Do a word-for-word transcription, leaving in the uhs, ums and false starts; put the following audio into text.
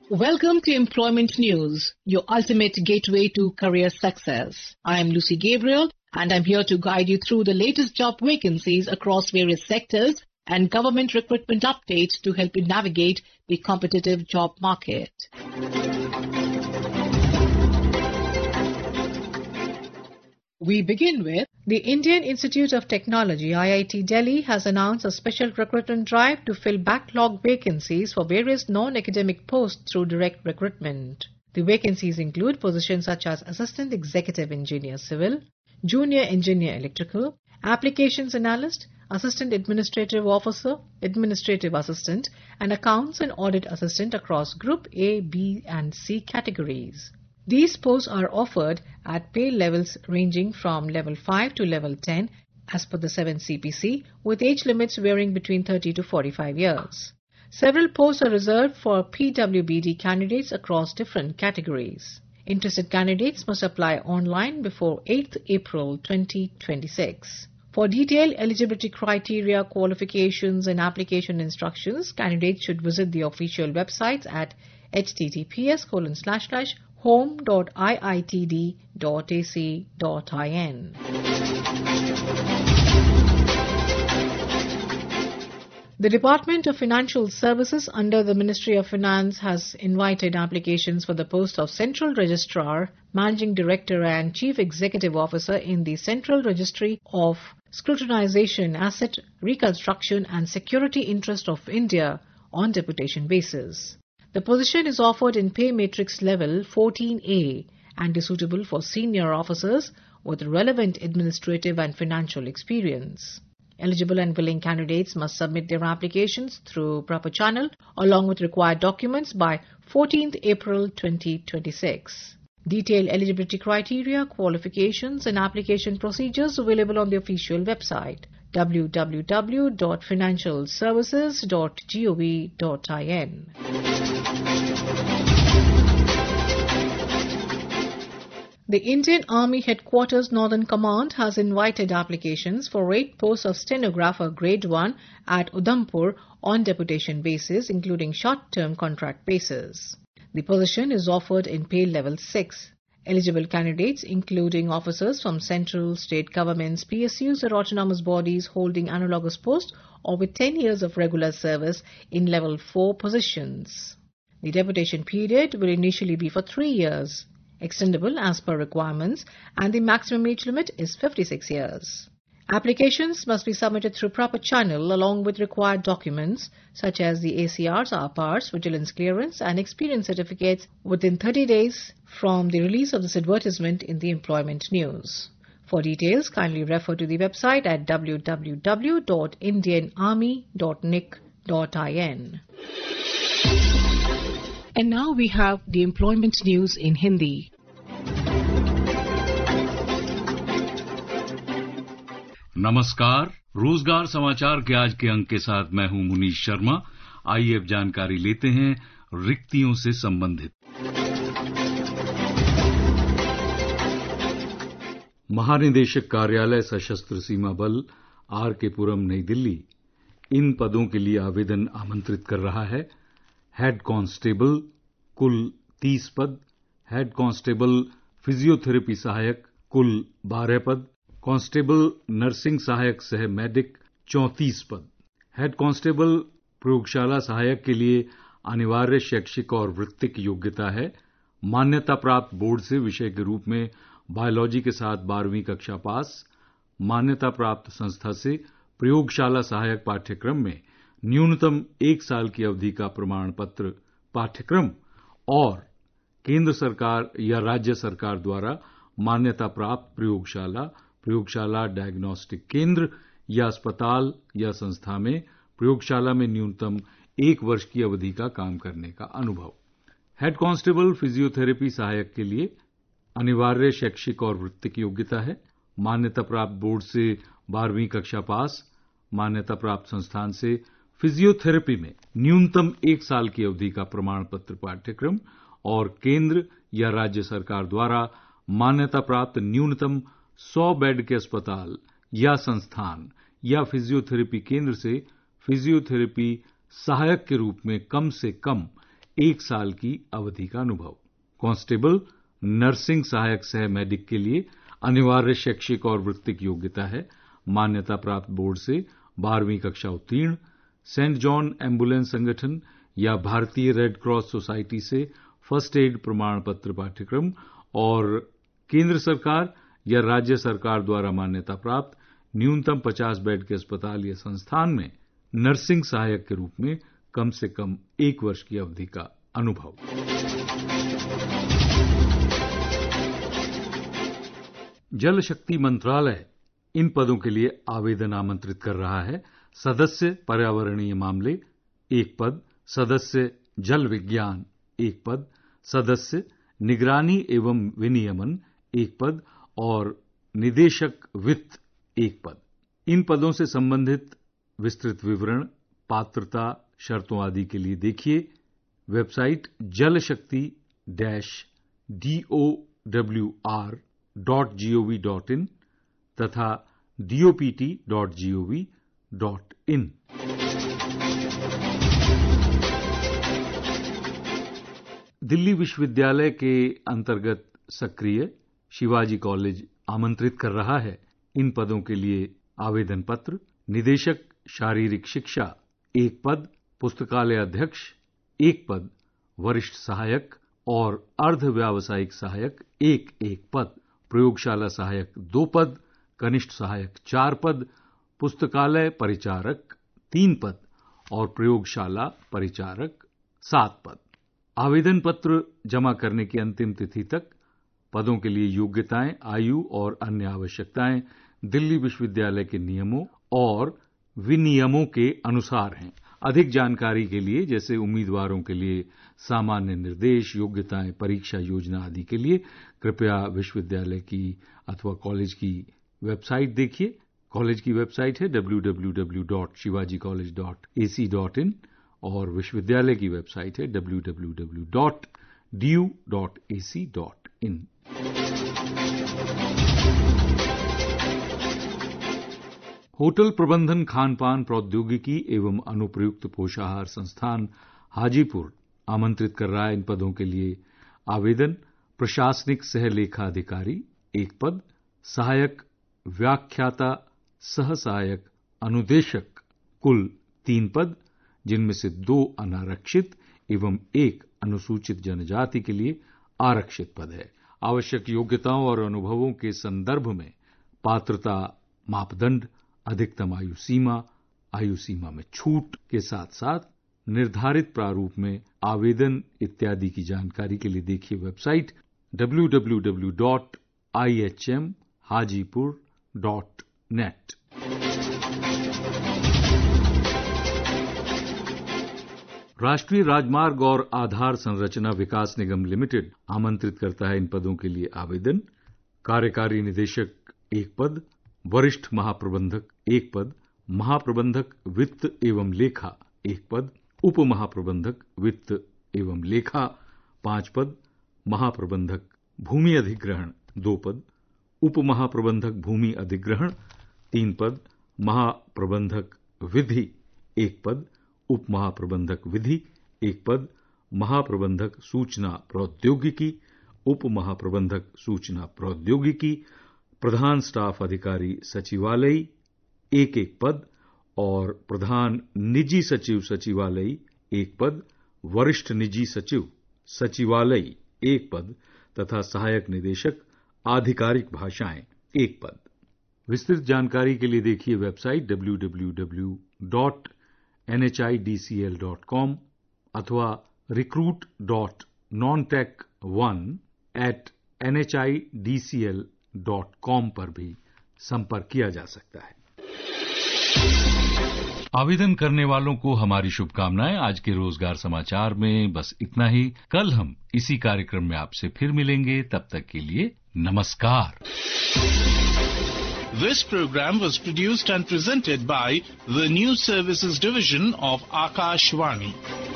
Welcome to Employment News, your ultimate gateway to career success. I am Lucy Gabriel and I'm here to guide you through the latest job vacancies across various sectors and government recruitment updates to help you navigate the competitive job market. We begin with the Indian Institute of Technology I I T Delhi has announced a special recruitment drive to fill backlog vacancies for various non-academic posts through direct recruitment. The vacancies include positions such as Assistant Executive Engineer Civil, Junior Engineer Electrical, Applications Analyst, Assistant Administrative Officer, Administrative Assistant, and Accounts and Audit Assistant across Group A, B, and C categories. These posts are offered at pay levels ranging from level five to level ten as per the seventh C P C, with age limits varying between thirty to forty-five years. Several posts are reserved for P W B D candidates across different categories. Interested candidates must apply online before eighth April twenty twenty-six. For detailed eligibility criteria, qualifications, and application instructions, candidates should visit the official websites at https colon slash slash home dot I I T D dot A C dot in. The Department of Financial Services under the Ministry of Finance has invited applications for the post of Central Registrar, Managing Director and Chief Executive Officer in the Central Registry of Scrutinization, Asset Reconstruction and Security Interest of India on deputation basis. The position is offered in pay matrix level fourteen A and is suitable for senior officers with relevant administrative and financial experience. Eligible and willing candidates must submit their applications through proper channel along with required documents by fourteenth April twenty twenty-six. Detailed eligibility criteria, qualifications and application procedures available on the official website w w w dot financial services dot gov dot in. The Indian Army Headquarters Northern Command has invited applications for eight posts of stenographer grade one at Udhampur on deputation basis, including short-term contract basis. The position is offered in pay level six. Eligible candidates, including officers from central, state governments, P S Us or autonomous bodies holding analogous posts or with ten years of regular service in level four positions. The deputation period will initially be for three years, extendable as per requirements, and the maximum age limit is fifty-six years. Applications must be submitted through proper channel along with required documents such as the A C Rs, R P Rs, vigilance clearance and experience certificates within thirty days from the release of this advertisement in the Employment News. For details, kindly refer to the website at w w w dot indian army dot n I C dot in. And now we have the Employment News in Hindi. नमस्कार, रोजगार समाचार के आज के अंक के साथ मैं हूं मुनीश शर्मा। आइए अब जानकारी लेते हैं रिक्तियों से संबंधित। महानिदेशक कार्यालय सशस्त्र सीमा बल आर के पुरम नई दिल्ली इन पदों के लिए आवेदन आमंत्रित कर रहा है। हेड कांस्टेबल कुल तीस पद, हेड कांस्टेबल फिजियोथेरेपी सहायक कुल बारह पद, कांस्टेबल नर्सिंग सहायक सह मेडिक चौंतीस पद। हेड कांस्टेबल प्रयोगशाला सहायक के लिए अनिवार्य शैक्षिक और वृत्तिक योग्यता है। मान्यता प्राप्त बोर्ड से विषय के रूप में बायोलॉजी के साथ बारहवीं कक्षा पास, मान्यता प्राप्त संस्था से प्रयोगशाला सहायक पाठ्यक्रम में न्यूनतम एक साल की अवधि का प्रमाण पत्र पाठ्यक्रम और केंद्र सरकार या राज्य सरकार द्वारा मान्यता प्राप्त प्रयोगशाला, प्रयोगशाला डायग्नोस्टिक केंद्र या अस्पताल या संस्था में प्रयोगशाला में न्यूनतम एक वर्ष की अवधि का काम करने का अनुभव। हेड कांस्टेबल फिजियोथेरेपी सहायक के लिए अनिवार्य शैक्षिक और वृत्तिक योग्यता है। मान्यता प्राप्त बोर्ड से बारहवीं कक्षा पास, मान्यता प्राप्त संस्थान से फिजियोथेरेपी में न्यूनतम एक साल की अवधि का प्रमाण पत्र पाठ्यक्रम और केंद्र या राज्य सरकार द्वारा मान्यता प्राप्त न्यूनतम सौ बेड के अस्पताल या संस्थान या फिजियोथेरेपी केंद्र से फिजियोथेरेपी सहायक के रूप में कम से कम एक साल की अवधि का अनुभव। कांस्टेबल नर्सिंग सहायक सह मेडिक के लिए अनिवार्य शैक्षिक और वृत्तिक योग्यता है। मान्यता प्राप्त बोर्ड से बारहवीं कक्षा उत्तीर्ण, सेंट जॉन एम्बुलेंस संगठन या भारतीय रेड क्रॉस सोसाइटी से फर्स्ट एड प्रमाण पत्र पाठ्यक्रम और केंद्र सरकार या राज्य सरकार द्वारा मान्यता प्राप्त न्यूनतम पचास बेड के अस्पताल या संस्थान में नर्सिंग सहायक के रूप में कम से कम एक वर्ष की अवधि का अनुभव। जल शक्ति मंत्रालय इन पदों के लिए आवेदन आमंत्रित कर रहा है। सदस्य पर्यावरणीय मामले एक पद, सदस्य जल विज्ञान एक पद, सदस्य निगरानी एवं विनियमन एक पद और निदेशक वित्त एक पद। इन पदों से संबंधित विस्तृत विवरण, पात्रता, शर्तों आदि के लिए देखिए website Jal Shakti dash D O W R dot G O V dot in तथा DOPT dot G O V dot in. Delhi विश्वविद्यालय के अंतर्गत सक्रिय शिवाजी कॉलेज आमंत्रित कर रहा है। इन पदों के लिए आवेदन पत्र निदेशक शारीरिक शिक्षा एक पद, पुस्तकालय अध्यक्ष एक पद, वरिष्ठ सहायक और अर्ध व्यावसायिक सहायक एक एक पद, प्रयोगशाला सहायक दो पद, कनिष्ठ सहायक चार पद, पुस्तकालय परिचारक तीन पद और प्रयोगशाला परिचारक सात पद। आवेदन पत्र जमा करने की अंतिम तिथि तक पदों के लिए योग्यताएं, आयु और अन्य आवश्यकताएं दिल्ली विश्वविद्यालय के नियमों और विनियमों के अनुसार हैं। अधिक जानकारी के लिए, जैसे उम्मीदवारों के लिए सामान्य निर्देश, योग्यताएं, परीक्षा योजना आदि के लिए कृपया विश्वविद्यालय की अथवा कॉलेज की वेबसाइट देखिए। कॉलेज की वेबसाइट है W W W dot Shivaji college dot A C dot in और विश्वविद्यालय की वेबसाइट है W W W dot D U dot A C dot in. Hotel प्रबंधन, खानपान प्रौद्योगिकी एवं अनुप्रयुक्त पोषाहार संस्थान हाजीपुर आमंत्रित कर रहा है। इन पदों के लिए आवेदन प्रशासनिक सह लेखा अधिकारी एक पद, सहायक व्याख्याता सह सहायक अनुदेशक कुल तीन पद, जिनमें से दो अनारक्षित एवं एक अनुसूचित जनजाति के लिए आरक्षित पद है। आवश्यक योग्यताओं और अनुभवों के संदर्भ में पात्रता मापदंड, अधिकतम आयु सीमा, आयु सीमा में छूट के साथ साथ निर्धारित प्रारूप में आवेदन इत्यादि की जानकारी के लिए देखिए website W W W dot I H M Hajipur dot net. राष्ट्रीय राजमार्ग और आधार संरचना विकास निगम लिमिटेड आमंत्रित करता है इन पदों के लिए आवेदन। कार्यकारी निदेशक एक पद, वरिष्ठ महाप्रबंधक एक पद, महाप्रबंधक वित्त एवं लेखा एक पद, उप महाप्रबंधक वित्त एवं लेखा पांच पद, महाप्रबंधक भूमि अधिग्रहण दो पद, उप महाप्रबंधक भूमि अधिग्रहण तीन पद, महाप्रबंधक विधि एक पद, उप महाप्रबंधक विधि एक पद, महाप्रबंधक सूचना प्रौद्योगिकी, उप महाप्रबंधक सूचना प्रौद्योगिकी, प्रधान स्टाफ अधिकारी सचिवालय एक एक पद और प्रधान निजी सचिव सचिवालय एक पद, वरिष्ठ निजी सचिव सचिवालय एक पद तथा सहायक निदेशक आधिकारिक भाषाएं एक पद। विस्तृत जानकारी के लिए देखिए website W W W dot N H I D C L dot com अथवा recruit dot nontech one at N H I D C L dot com पर भी संपर्क किया जा सकता है। आवेदन करने वालों को हमारी शुभकामनाएं। आज के रोजगार समाचार में बस इतना ही। कल हम इसी कार्यक्रम में आपसे फिर मिलेंगे। तब तक के लिए नमस्कार। This program was produced and presented by the News Services Division of Akashvani.